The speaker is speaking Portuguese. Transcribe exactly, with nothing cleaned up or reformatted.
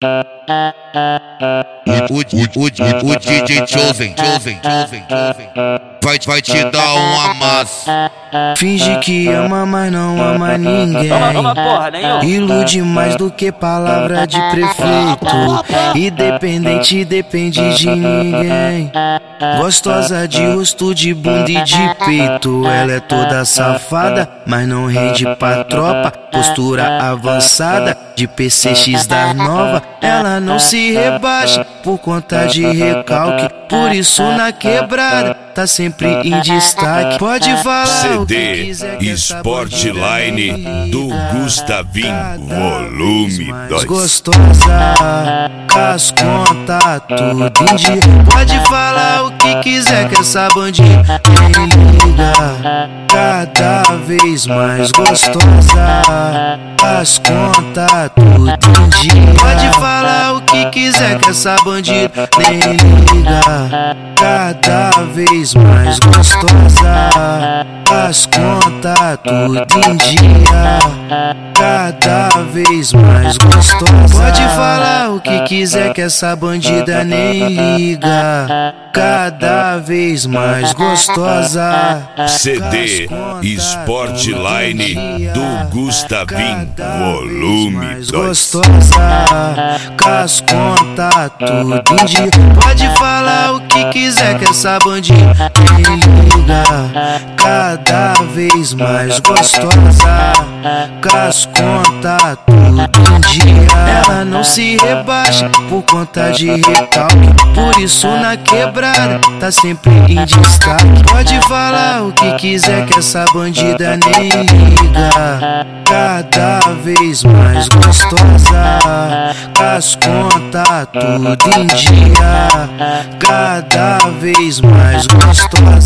O, o, o, o, o D J Chosen, Chosen, Chosen, Chosen vai, vai te dar um amasso. Finge que ama, mas não ama ninguém. Ilude mais do que palavra de prefeito. Independente, depende de ninguém. Gostosa de rosto, de bunda e de peito. Ela é toda safada, mas não rende pra tropa. Postura avançada, de P C X da nova. Ela não se rebaixa por conta de recalque. Por isso na quebrada tá sempre em destaque. Pode falar o que quiser que Sportline do Gustavinho, volume dois. Gostosa, as contas tudo em dia. Pode falar o que quiser que essa bandida nem liga. Cada vez mais gostosa, as contas tudo em dia. Pode falar o que quiser que essa bandida nem liga. Cada vez mais gostosa, as contas tudo em dia. Cada vez mais gostosa. Pode falar o que quiser que essa bandida nem liga. Cada vez mais gostosa. C D Sportline do Gustavinho, volume dois. Gostosa, as contas tudo em dia. Pode falar o que quiser que essa bandida nem liga. Cada vez mais gostosa, as contas tudo em dia. Ela não se rebaixa por conta de recalque. Por isso na quebrada tá sempre em destaque. Pode falar o que quiser que essa bandida nem liga. Cada vez mais gostosa, as contas tudo em dia. Cada vez mais gostosa.